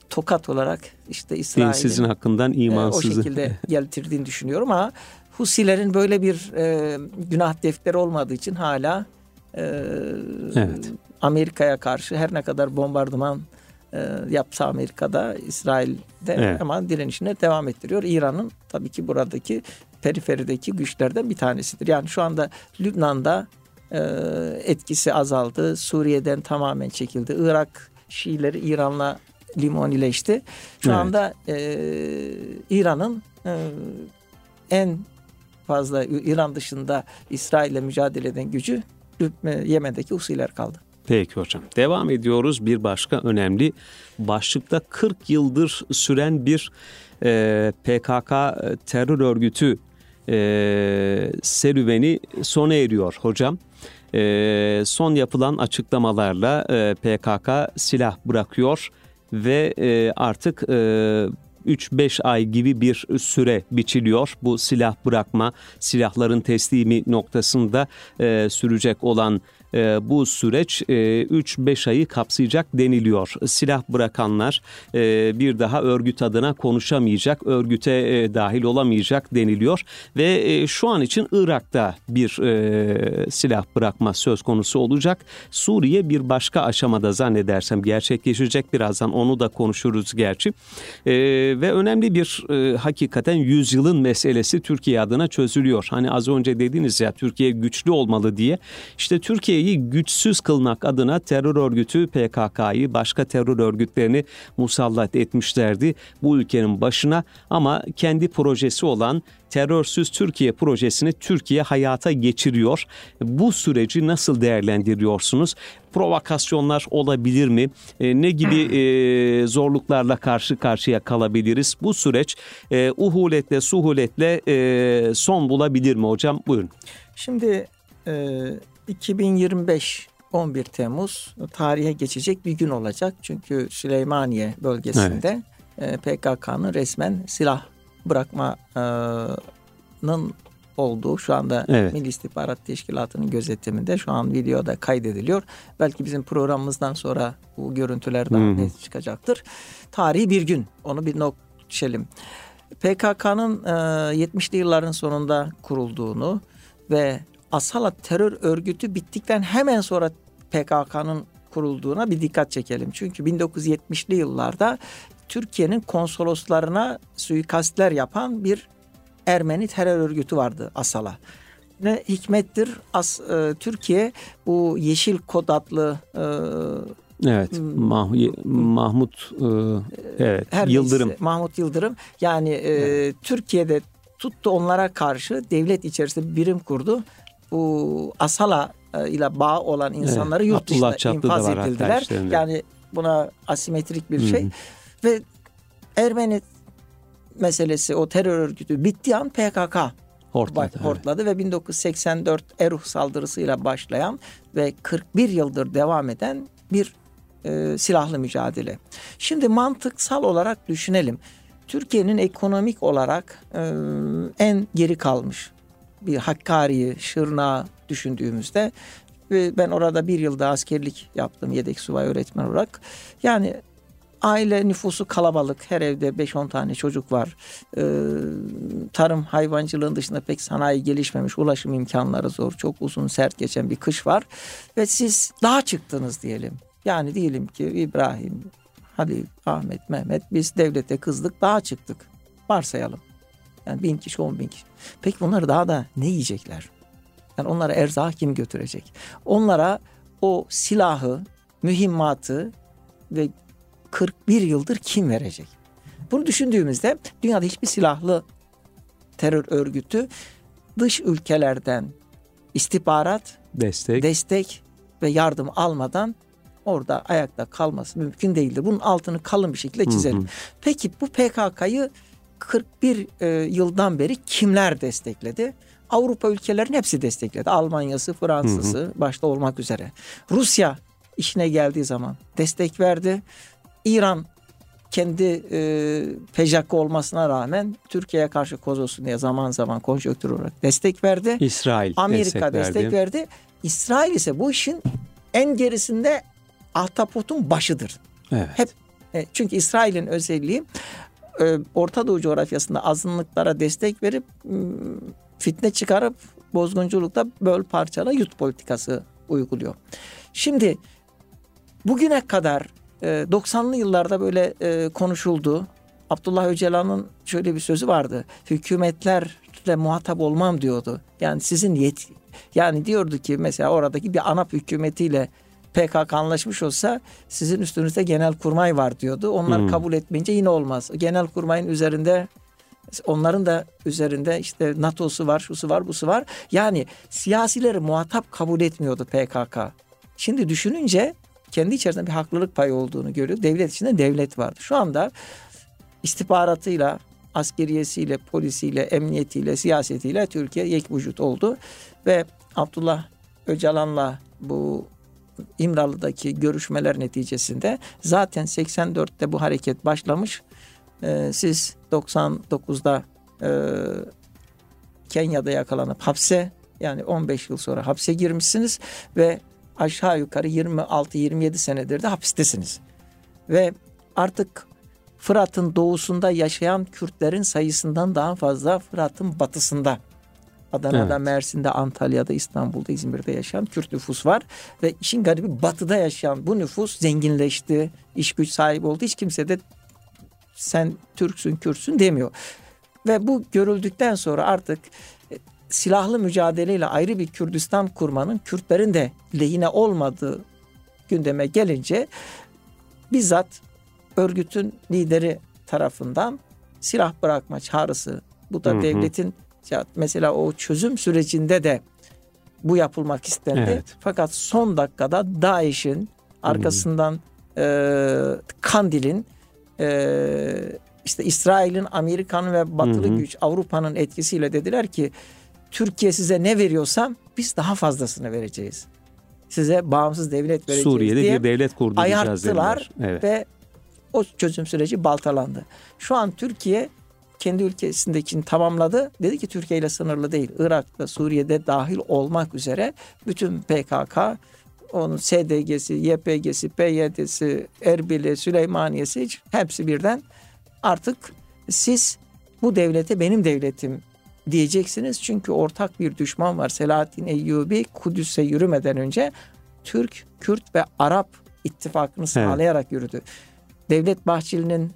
tokat olarak işte İsrail'in dinsizin hakkından imansızı o şekilde getirdiğini düşünüyorum ama Husilerin böyle bir günah defteri olmadığı için hala evet. Amerika'ya karşı her ne kadar bombardıman yapsa Amerika'da, İsrail'de evet. ama direnişine devam ettiriyor. İran'ın tabii ki buradaki periferideki güçlerden bir tanesidir. Yani şu anda Lübnan'da etkisi azaldı. Suriye'den tamamen çekildi. Irak Şiileri İran'la limonileşti. Şu evet. anda İran'ın en fazla İran dışında İsrail'le mücadele eden gücü Yemen'deki Husiler kaldı. Peki hocam. Devam ediyoruz. Bir başka önemli başlıkta 40 yıldır süren bir PKK terör örgütü serüveni sona eriyor hocam. Son yapılan açıklamalarla PKK silah bırakıyor ve artık 3-5 ay gibi bir süre biçiliyor. Bu silah bırakma, silahların teslimi noktasında sürecek olan bu süreç 3-5 ayı kapsayacak deniliyor. Silah bırakanlar bir daha örgüt adına konuşamayacak, örgüte dahil olamayacak deniliyor. Ve şu an için Irak'ta bir silah bırakma söz konusu olacak. Suriye bir başka aşamada zannedersem gerçekleşecek. Birazdan onu da konuşuruz gerçi. Ve önemli bir hakikaten yüzyılın meselesi Türkiye adına çözülüyor. Hani az önce dediniz ya Türkiye güçlü olmalı diye. İşte Türkiye'yi güçsüz kılmak adına terör örgütü PKK'yı, başka terör örgütlerini musallat etmişlerdi bu ülkenin başına ama kendi projesi olan Terörsüz Türkiye projesini Türkiye hayata geçiriyor. Bu süreci nasıl değerlendiriyorsunuz? Provokasyonlar olabilir mi? Ne gibi zorluklarla karşı karşıya kalabiliriz? Bu süreç uhuletle, suhuletle son bulabilir mi hocam? Buyurun. Şimdi 2025 11 Temmuz tarihe geçecek bir gün olacak. Çünkü Süleymaniye bölgesinde PKK'nın resmen silah bırakmanın olduğu şu anda Milli İstihbarat Teşkilatı'nın gözetiminde şu an videoda kaydediliyor. Belki bizim programımızdan sonra bu görüntüler daha net çıkacaktır. Tarihi bir gün. Onu bir not düşelim. PKK'nın 70'li yılların sonunda kurulduğunu ve Asala terör örgütü bittikten hemen sonra PKK'nın kurulduğuna bir dikkat çekelim. Çünkü 1970'li yıllarda Türkiye'nin konsoloslarına suikastler yapan bir Ermeni terör örgütü vardı Asala. Ne hikmettir Türkiye bu Yeşil Kod adlı Mahmut Yıldırım. Mahmut Yıldırım yani Türkiye'de tuttu onlara karşı devlet içerisinde bir birim kurdu. Bu Asala ile bağ olan insanları yurt dışına infaz edildiler. Yani buna asimetrik bir şey. Ve Ermeni meselesi o terör örgütü bittiği an PKK hortladı ve 1984 Eruh saldırısıyla başlayan ve 41 yıldır devam eden bir silahlı mücadele. Şimdi mantıksal olarak düşünelim. Türkiye'nin ekonomik olarak en geri kalmış bir Hakkari'yi, Şırnak'ı düşündüğümüzde ve ben orada bir yılda askerlik yaptım yedek subay öğretmen olarak. Yani aile nüfusu kalabalık. Her evde 5-10 tane çocuk var. Tarım hayvancılığın dışında pek sanayi gelişmemiş. Ulaşım imkanları zor. Çok uzun sert geçen bir kış var. Ve siz dağa çıktınız diyelim. Yani diyelim ki İbrahim, Halil, Ahmet, Mehmet biz devlete kızdık dağa çıktık. Varsayalım. Yani 1000 kişi 10.000 kişi. Peki bunlar daha da ne yiyecekler? Yani onlara erzak kim götürecek? Onlara o silahı, mühimmatı ve 41 yıldır kim verecek? Bunu düşündüğümüzde dünyada hiçbir silahlı terör örgütü dış ülkelerden istihbarat, destek ve yardım almadan orada ayakta kalması mümkün değildir. Bunun altını kalın bir şekilde çizelim. Peki bu PKK'yı 41 yıldan beri kimler destekledi? Avrupa ülkelerinin hepsi destekledi. Almanya'sı, Fransa'sı başta olmak üzere. Rusya işine geldiği zaman destek verdi. İran kendi PJK olmasına rağmen Türkiye'ye karşı koz olsun diye zaman zaman konjonktür olarak destek verdi. İsrail Amerika destek verdi. İsrail ise bu işin en gerisinde ahtapotun başıdır. Evet. Hep Çünkü İsrail'in özelliği Orta Doğu coğrafyasında azınlıklara destek verip fitne çıkarıp bozgunculukta böl parçala yut politikası uyguluyor. Şimdi bugüne kadar 90'lı yıllarda böyle konuşuldu. Abdullah Öcalan'ın şöyle bir sözü vardı. Hükümetlerle muhatap olmam diyordu. Yani sizin yani diyordu ki mesela oradaki bir ANAP hükümetiyle PKK anlaşmış olsa sizin üstünüzde genelkurmay var diyordu. Onlar kabul etmeyince yine olmaz. Genelkurmayın üzerinde, onların da üzerinde işte NATO'su var, şusu var, busu var. Yani siyasileri muhatap kabul etmiyordu PKK. Şimdi düşününce kendi içerisinde bir haklılık payı olduğunu görüyor. Devlet içinde devlet vardı. Şu anda istihbaratıyla, askeriyesiyle, polisiyle, emniyetiyle, siyasetiyle Türkiye yek vücut oldu. Ve Abdullah Öcalan'la bu İmralı'daki görüşmeler neticesinde zaten 84'te bu hareket başlamış. Siz 99'da Kenya'da yakalanıp hapse, yani 15 yıl sonra hapse girmişsiniz ve aşağı yukarı 26-27 senedir de hapistesiniz. Ve artık Fırat'ın doğusunda yaşayan Kürtlerin sayısından daha fazla Fırat'ın batısında, Adana'da, evet, Mersin'de, Antalya'da, İstanbul'da, İzmir'de yaşayan Kürt nüfus var. Ve işin garibi batıda yaşayan bu nüfus zenginleşti, iş güç sahibi oldu. Hiç kimse de sen Türksün, Kürtsün demiyor. Ve bu görüldükten sonra artık silahlı mücadeleyle ayrı bir Kürdistan kurmanın Kürtlerin de lehine olmadığı gündeme gelince bizzat örgütün lideri tarafından silah bırakma çağrısı, bu da devletin mesela o çözüm sürecinde de bu yapılmak istendi. Evet. Fakat son dakikada DAEŞ'in arkasından Kandil'in işte İsrail'in, Amerika'nın ve batılı güç Avrupa'nın etkisiyle dediler ki Türkiye size ne veriyorsam biz daha fazlasını vereceğiz. Size bağımsız devlet vereceğiz Suriye'de diye bir devlet kurduracağız ayarttılar. Evet. Ve o çözüm süreci baltalandı. Şu an Türkiye kendi ülkesindekini tamamladı. Dedi ki Türkiye ile sınırlı değil. Irak'ta, Suriye'de dahil olmak üzere bütün PKK, onun SDG'si, YPG'si, PYD'si, Erbil'i, Süleymaniyesi hepsi birden artık siz bu devlete benim devletim diyeceksiniz. Çünkü ortak bir düşman var. Selahaddin Eyyubi Kudüs'e yürümeden önce Türk, Kürt ve Arap ittifakını sağlayarak yürüdü. Devlet Bahçeli'nin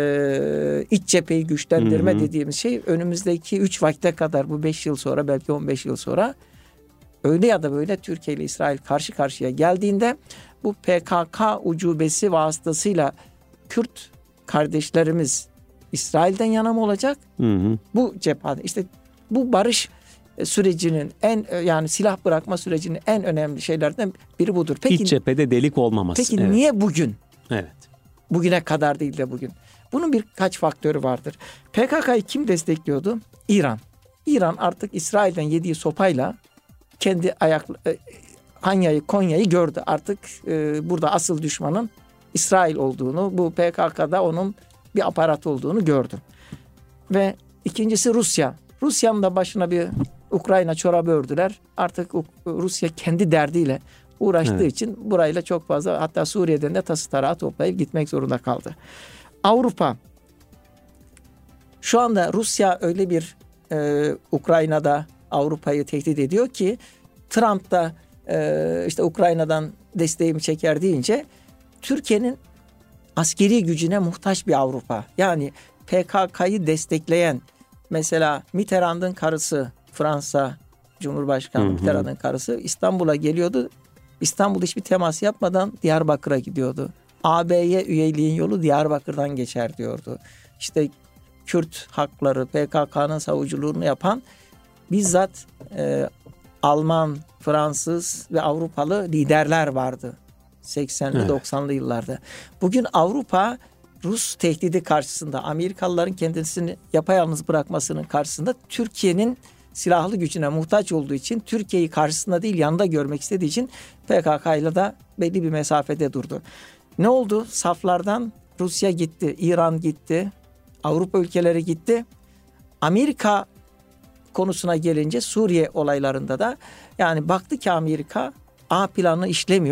iç cepheyi güçlendirme dediğimiz şey önümüzdeki 3 vakte kadar, bu 5 yıl sonra, belki 15 yıl sonra öyle ya da böyle Türkiye ile İsrail karşı karşıya geldiğinde bu PKK ucubesi vasıtasıyla Kürt kardeşlerimiz İsrail'den yana mı olacak? Bu cephane işte bu barış sürecinin yani silah bırakma sürecinin en önemli şeylerden biri budur. Peki, İç cephede delik olmaması. Peki evet. Niye bugün? Evet. Bugüne kadar değil de bugün. Bunun birkaç faktörü vardır. PKK'yı kim destekliyordu? İran. İran artık İsrail'den yediği sopayla kendi Hanya'yı, Konya'yı gördü. Artık burada asıl düşmanın İsrail olduğunu, bu PKK'da onun bir aparat olduğunu gördü. Ve ikincisi Rusya. Rusya'nın da başına bir Ukrayna çorabı ördüler. Artık Rusya kendi derdiyle uğraştığı için burayla çok fazla, hatta Suriye'den de tası tarağı toplayıp gitmek zorunda kaldı. Avrupa. Şu anda Rusya öyle bir Ukrayna'da Avrupa'yı tehdit ediyor ki Trump da işte Ukrayna'dan desteğimi çeker deyince Türkiye'nin askeri gücüne muhtaç bir Avrupa. Yani PKK'yı destekleyen, mesela Mitterrand'ın karısı, Fransa Cumhurbaşkanı Mitterrand'ın karısı İstanbul'a geliyordu. İstanbul'da hiçbir temas yapmadan Diyarbakır'a gidiyordu. AB'ye üyeliğin yolu Diyarbakır'dan geçer diyordu. İşte Kürt hakları, PKK'nın savuculuğunu yapan bizzat Alman, Fransız ve Avrupalı liderler vardı 80'li 90'lı yıllarda. Bugün Avrupa Rus tehdidi karşısında, Amerikalıların kendisini yapayalnız bırakmasının karşısında Türkiye'nin silahlı gücüne muhtaç olduğu için, Türkiye'yi karşısında değil yanında görmek istediği için PKK ile de belli bir mesafede durdu. Ne oldu? Saflardan Rusya gitti, İran gitti, Avrupa ülkeleri gitti. Amerika konusuna gelince Suriye olaylarında da yani baktı ki Amerika A planı işlemiyor.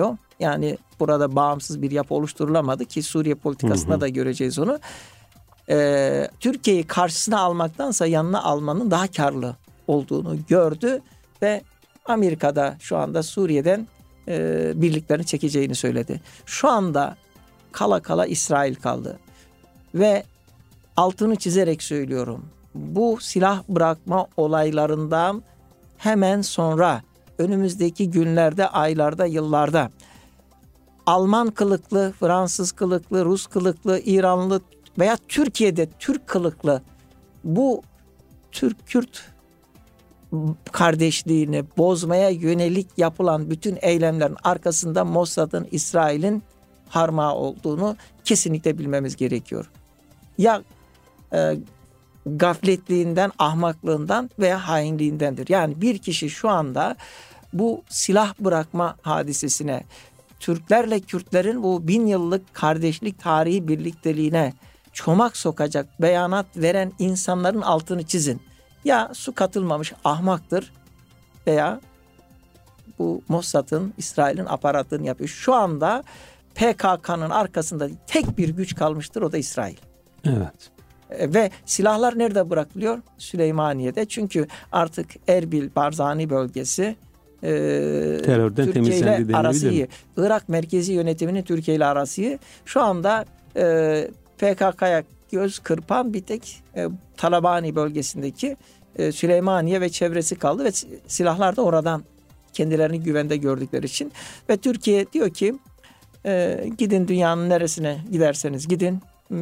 Yani burada bağımsız bir yapı oluşturulamadı ki Suriye politikasında da göreceğiz onu. Türkiye'yi karşısına almaktansa yanına almanın daha karlı olduğunu gördü ve Amerika'da şu anda Suriye'den birliklerini çekeceğini söyledi. Şu anda kala kala İsrail kaldı ve altını çizerek söylüyorum. Bu silah bırakma olaylarından hemen sonra önümüzdeki günlerde, aylarda, yıllarda Alman kılıklı, Fransız kılıklı, Rus kılıklı, İranlı veya Türkiye'de Türk kılıklı bu Türk-Kürt kardeşliğini bozmaya yönelik yapılan bütün eylemlerin arkasında Mossad'ın, İsrail'in harmağı olduğunu kesinlikle bilmemiz gerekiyor. Ya gafletliğinden, ahmaklığından veya hainliğindendir. Yani bir kişi şu anda bu silah bırakma hadisesine, Türklerle Kürtlerin bu 1000 yıllık kardeşlik tarihi birlikteliğine çomak sokacak beyanat veren insanların altını çizin. Ya su katılmamış ahmaktır veya bu Mossad'ın, İsrail'in aparatını yapıyor. Şu anda PKK'nın arkasında tek bir güç kalmıştır, o da İsrail. Evet. Ve silahlar nerede bırakılıyor? Süleymaniye'de. Çünkü artık Erbil, Barzani bölgesi terörden Türkiye ile arası, Irak merkezi yönetiminin Türkiye ile arası şu anda PKK'ya göz kırpan bir tek Talabani bölgesindeki Süleymaniye ve çevresi kaldı ve silahlar da oradan kendilerini güvende gördükleri için. Ve Türkiye diyor ki gidin dünyanın neresine giderseniz gidin,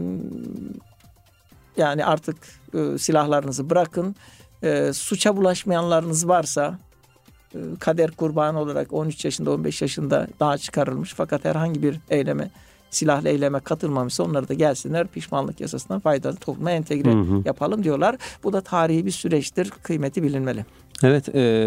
yani artık silahlarınızı bırakın, suça bulaşmayanlarınız varsa kader kurbanı olarak 13 yaşında 15 yaşında daha çıkarılmış fakat herhangi bir silahlı eyleme katılmamışsa onları da gelsinler, pişmanlık yasasından faydalı topluma entegre yapalım diyorlar. Bu da tarihi bir süreçtir, kıymeti bilinmeli. Evet,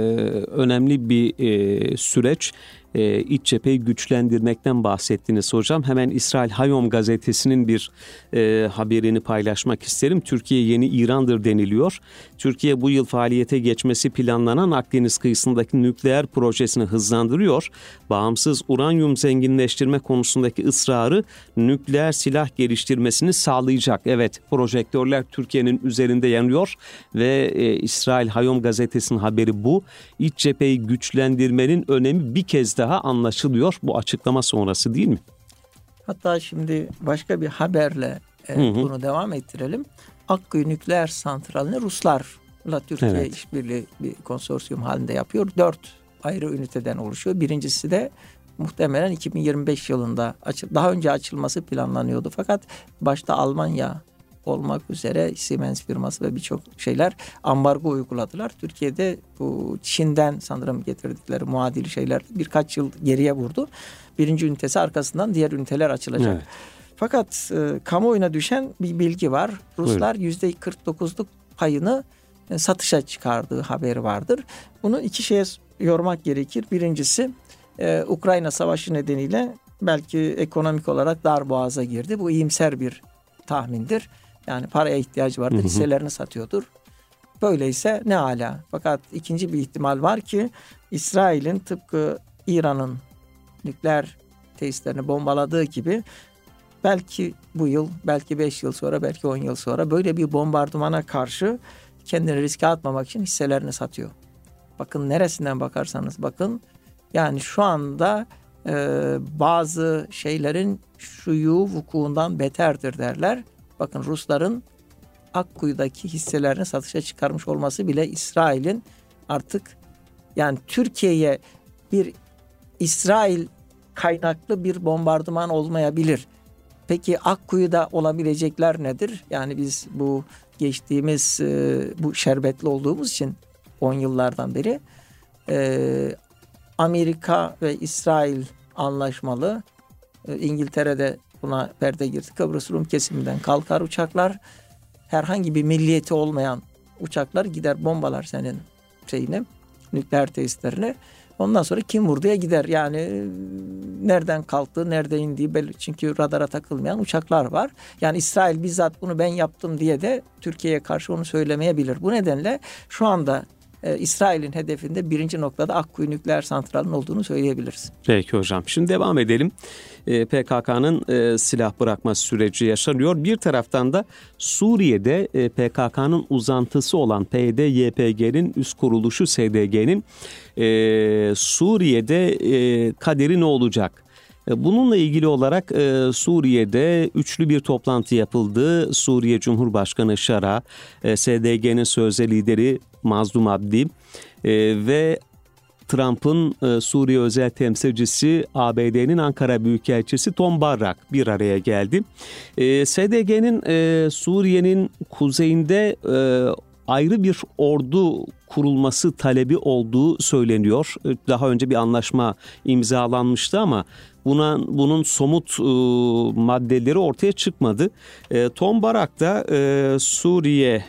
önemli bir süreç. İç cepheyi güçlendirmekten bahsettiniz hocam. Hemen İsrail Hayom gazetesinin bir haberini paylaşmak isterim. Türkiye yeni İran'dır deniliyor. Türkiye bu yıl faaliyete geçmesi planlanan Akdeniz kıyısındaki nükleer projesini hızlandırıyor. Bağımsız uranyum zenginleştirme konusundaki ısrarı nükleer silah geliştirmesini sağlayacak. Evet, projektörler Türkiye'nin üzerinde yanıyor ve İsrail Hayom gazetesinin haberi bu. İç cepheyi güçlendirmenin önemi bir kez daha anlaşılıyor bu açıklama sonrası, değil mi? Hatta şimdi başka bir haberle bunu devam ettirelim. Akkuyu nükleer santralini Ruslarla Türkiye işbirliği bir konsorsiyum halinde yapıyor. 4 ayrı üniteden oluşuyor. Birincisi de muhtemelen 2025 yılında daha önce açılması planlanıyordu. Fakat başta Almanya olmak üzere Siemens firması ve birçok şeyler ambargo uyguladılar. Türkiye'de bu Çin'den sanırım getirdikleri muadili şeyler birkaç yıl geriye vurdu. Birinci ünitesi arkasından diğer üniteler açılacak. Evet. Fakat kamuoyuna düşen bir bilgi var. Ruslar %49'luk payını satışa çıkardığı haberi vardır. Bunu iki şeye yormak gerekir. Birincisi Ukrayna Savaşı nedeniyle belki ekonomik olarak darboğaza girdi. Bu iyimser bir tahmindir. Yani paraya ihtiyacı vardır, hisselerini satıyordur. Böyleyse ne âlâ. Fakat ikinci bir ihtimal var ki İsrail'in tıpkı İran'ın nükleer tesislerini bombaladığı gibi belki bu yıl, belki 5 yıl sonra, belki 10 yıl sonra böyle bir bombardımana karşı kendini riske atmamak için hisselerini satıyor. Bakın neresinden bakarsanız bakın, yani şu anda bazı şeylerin şuyu vukuundan beterdir derler. Bakın Rusların Akkuyu'daki hisselerini satışa çıkarmış olması bile İsrail'in artık, yani Türkiye'ye bir İsrail kaynaklı bir bombardıman olmayabilir. Peki Akkuyu'da olabilecekler nedir? Yani biz bu geçtiğimiz bu şerbetli olduğumuz için 10 yıllardan beri Amerika ve İsrail anlaşmalı. İngiltere'de buna perde girdi. Kıbrıs Rum kesiminden kalkar uçaklar. Herhangi bir milliyeti olmayan uçaklar gider bombalar senin nükleer tesislerini. Ondan sonra kim vurduya gider. Yani nereden kalktığı, nerede indiği belli. Çünkü radara takılmayan uçaklar var. Yani İsrail bizzat bunu ben yaptım diye de Türkiye'ye karşı onu söylemeyebilir. Bu nedenle şu anda İsrail'in hedefinde birinci noktada Akkuyu nükleer santralinin olduğunu söyleyebiliriz. Peki hocam. Şimdi devam edelim. PKK'nın silah bırakma süreci yaşanıyor. Bir taraftan da Suriye'de PKK'nın uzantısı olan PYD-YPG'nin üst kuruluşu SDG'nin Suriye'de kaderi ne olacak? Bununla ilgili olarak Suriye'de üçlü bir toplantı yapıldı. Suriye Cumhurbaşkanı Şara, SDG'nin sözde lideri Mazlum Abdi ve Trump'ın Suriye özel temsilcisi ABD'nin Ankara Büyükelçisi Tom Barrak bir araya geldi. SDG'nin Suriye'nin kuzeyinde ayrı bir ordu kurulması talebi olduğu söyleniyor. Daha önce bir anlaşma imzalanmıştı ama bunun somut maddeleri ortaya çıkmadı. Tom Barrak da Suriye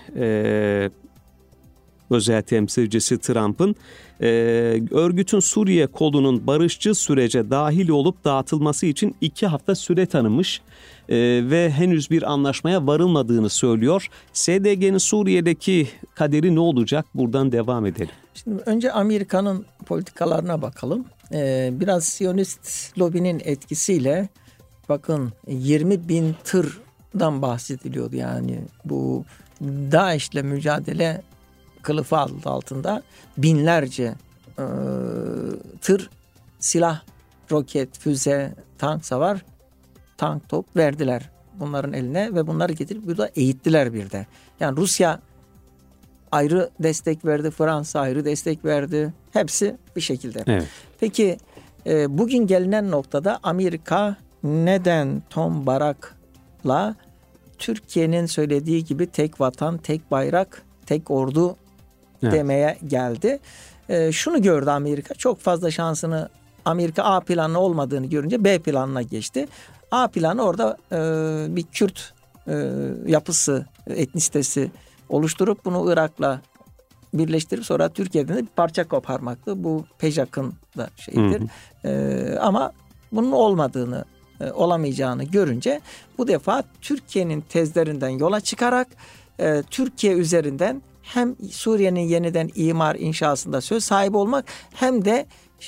özel temsilcisi Trump'ın örgütün Suriye kolunun barışçı sürece dahil olup dağıtılması için 2 hafta süre tanımış ve henüz bir anlaşmaya varılmadığını söylüyor. SDG'nin Suriye'deki kaderi ne olacak? Buradan devam edelim. Şimdi önce Amerika'nın politikalarına bakalım. Biraz Siyonist lobinin etkisiyle bakın 20 bin tırdan bahsediliyordu. Yani bu DAEŞ'le mücadele kılıfı altında binlerce tır silah, roket, füze, tank savar, tank top verdiler bunların eline ve bunları getirip burada eğittiler bir de. Yani Rusya ayrı destek verdi, Fransa ayrı destek verdi. Hepsi bir şekilde. Evet. Peki bugün gelinen noktada Amerika neden Tom Barrak'la Türkiye'nin söylediği gibi tek vatan, tek bayrak, tek ordu demeye geldi. Şunu gördü Amerika. Çok fazla şansını Amerika A planı olmadığını görünce B planına geçti. A planı orada bir Kürt yapısı, etnisitesi oluşturup bunu Irak'la birleştirip sonra Türkiye'den de bir parça koparmaktı. Bu PEJAK'ın da şeyidir. Ama bunun olmadığını, olamayacağını görünce bu defa Türkiye'nin tezlerinden yola çıkarak Türkiye üzerinden hem Suriye'nin yeniden imar inşasında söz sahibi olmak hem de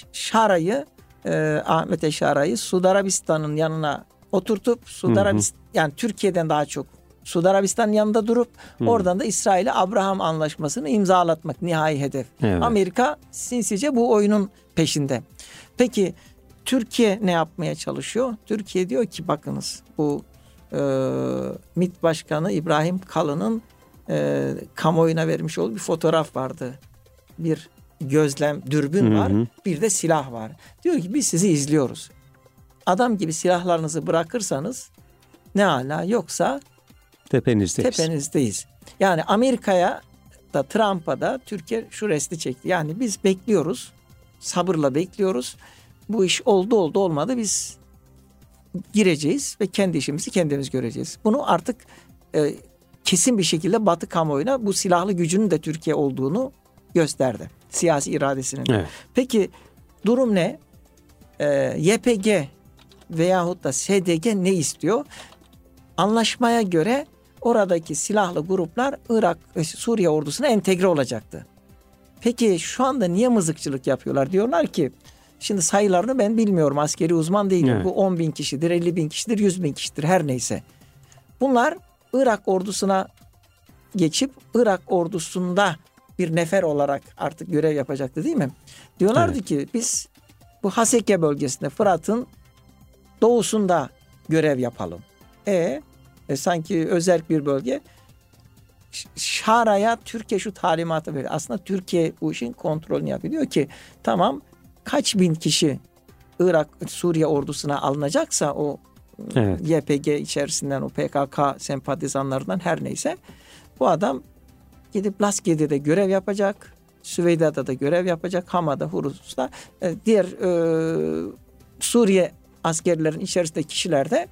Ahmet Eşara'yı Suudi Arabistan'ın yanına oturtup yani Türkiye'den daha çok Suudi Arabistan'ın yanında durup oradan da İsrail'e Abraham Anlaşması'nı imzalatmak nihai hedef. Evet. Amerika sinsice bu oyunun peşinde. Peki Türkiye ne yapmaya çalışıyor? Türkiye diyor ki bakınız bu MİT Başkanı İbrahim Kalın'ın kamuoyuna vermiş olduğu bir fotoğraf vardı. Bir dürbün var, bir de silah var. Diyor ki biz sizi izliyoruz. Adam gibi silahlarınızı bırakırsanız ne ala, yoksa tepenizdeyiz. Yani Amerika'ya da Trump'a da Türkiye şu resti çekti. Yani biz bekliyoruz, sabırla bekliyoruz. Bu iş oldu olmadı biz gireceğiz ve kendi işimizi kendimiz göreceğiz. Bunu artık kesin bir şekilde Batı kamuoyuna bu silahlı gücünün de Türkiye olduğunu gösterdi. Siyasi iradesinin. Evet. Peki durum ne? YPG veyahut da SDG ne istiyor? Anlaşmaya göre oradaki silahlı gruplar Irak ve Suriye ordusuna entegre olacaktı. Peki şu anda niye mızıkçılık yapıyorlar? Diyorlar ki şimdi sayılarını ben bilmiyorum, askeri uzman değilim. Evet. Bu 10 bin kişidir, 50 bin kişidir, 100 bin kişidir, her neyse. Bunlar Irak ordusuna geçip Irak ordusunda bir nefer olarak artık görev yapacaktı, değil mi? Diyorlardı ki biz bu Haseke bölgesinde, Fırat'ın doğusunda görev yapalım. Sanki özerk bir bölge. Şara'ya Türkiye şu talimatı veriyor. Aslında Türkiye bu işin kontrolünü yapıyor. Diyor ki tamam, kaç bin kişi Irak, Suriye ordusuna alınacaksa o YPG içerisinden, o PKK sempatizanlarından, her neyse, bu adam gidip Laskiye'de görev yapacak, Süveyda'da da görev yapacak, Hama'da, Hurusus'ta, diğer Suriye askerlerin içerisindeki kişiler de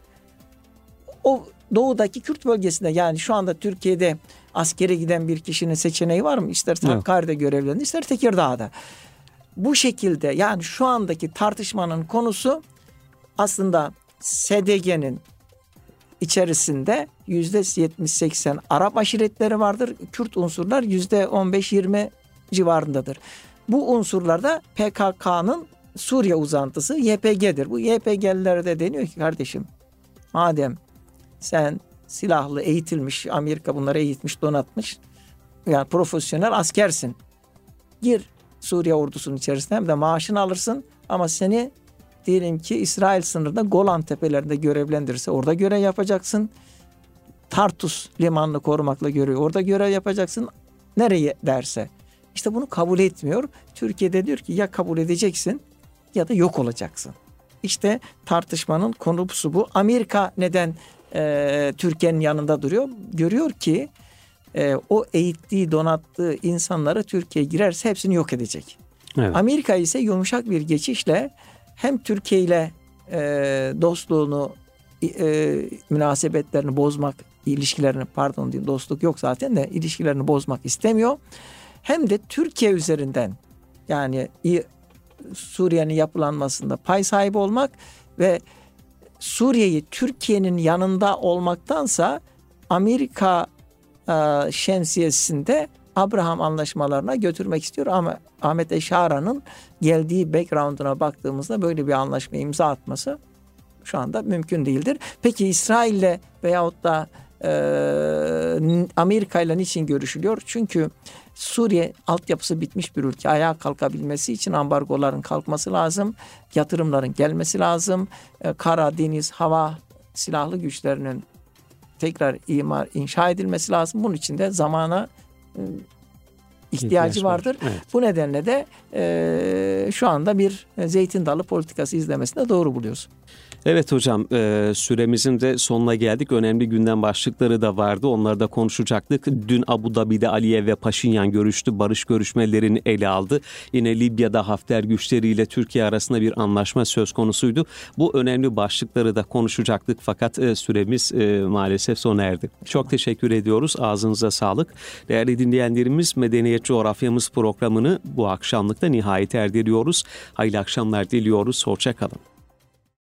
o doğudaki Kürt bölgesinde, yani şu anda Türkiye'de askere giden bir kişinin seçeneği var mı? İster Hakkari'de görevlendi, ister Tekirdağ'da. Bu şekilde, yani şu andaki tartışmanın konusu aslında SDG'nin içerisinde %70-80 Arap aşiretleri vardır. Kürt unsurlar %15-20 civarındadır. Bu unsurlarda PKK'nın Suriye uzantısı YPG'dir. Bu YPG'lilere de deniyor ki kardeşim, madem sen silahlı, eğitilmiş, Amerika bunları eğitmiş, donatmış, yani profesyonel askersin, gir Suriye ordusunun içerisine, hem de maaşını alırsın ama seni diyelim ki İsrail sınırında Golan tepelerinde görevlendirirse orada görev yapacaksın. Tartus limanını korumakla görev, orada görev yapacaksın. Nereye derse. İşte bunu kabul etmiyor. Türkiye'de diyor ki ya kabul edeceksin ya da yok olacaksın. İşte tartışmanın konusu bu. Amerika neden Türkiye'nin yanında duruyor? Görüyor ki o eğittiği, donattığı insanları Türkiye girerse hepsini yok edecek. Evet. Amerika ise yumuşak bir geçişle hem Türkiye ile dostluğunu, münasebetlerini bozmak, ilişkilerini, pardon diyeyim, dostluk yok zaten de, ilişkilerini bozmak istemiyor. Hem de Türkiye üzerinden, yani Suriye'nin yapılanmasında pay sahibi olmak ve Suriye'yi Türkiye'nin yanında olmaktansa Amerika şemsiyesinde Abraham anlaşmalarına götürmek istiyor. Ama Ahmet Eşara'nın geldiği background'una baktığımızda böyle bir anlaşma imza atması şu anda mümkün değildir. Peki İsrail'le veyahut da Amerika ile niçin görüşülüyor? Çünkü Suriye altyapısı bitmiş bir ülke. Ayağa kalkabilmesi için ambargoların kalkması lazım. Yatırımların gelmesi lazım. Kara, deniz, hava silahlı güçlerinin tekrar inşa edilmesi lazım. Bunun için de zamana ihtiyacı vardır. Evet. Bu nedenle de şu anda bir zeytin dalı politikası izlemesini de doğru buluyoruz. Evet hocam, süremizin de sonuna geldik. Önemli gündem başlıkları da vardı. Onları da konuşacaktık. Dün Abu Dhabi'de Aliyev ve Paşinyan görüştü. Barış görüşmelerini ele aldı. Yine Libya'da Hafter güçleriyle Türkiye arasında bir anlaşma söz konusuydu. Bu önemli başlıkları da konuşacaktık. Fakat süremiz maalesef sona erdi. Çok teşekkür ediyoruz. Ağzınıza sağlık. Değerli dinleyenlerimiz, Medeniyet Coğrafyamız programını bu akşamlıkta nihayet erdiriyoruz. Hayırlı akşamlar diliyoruz. Hoşça kalın.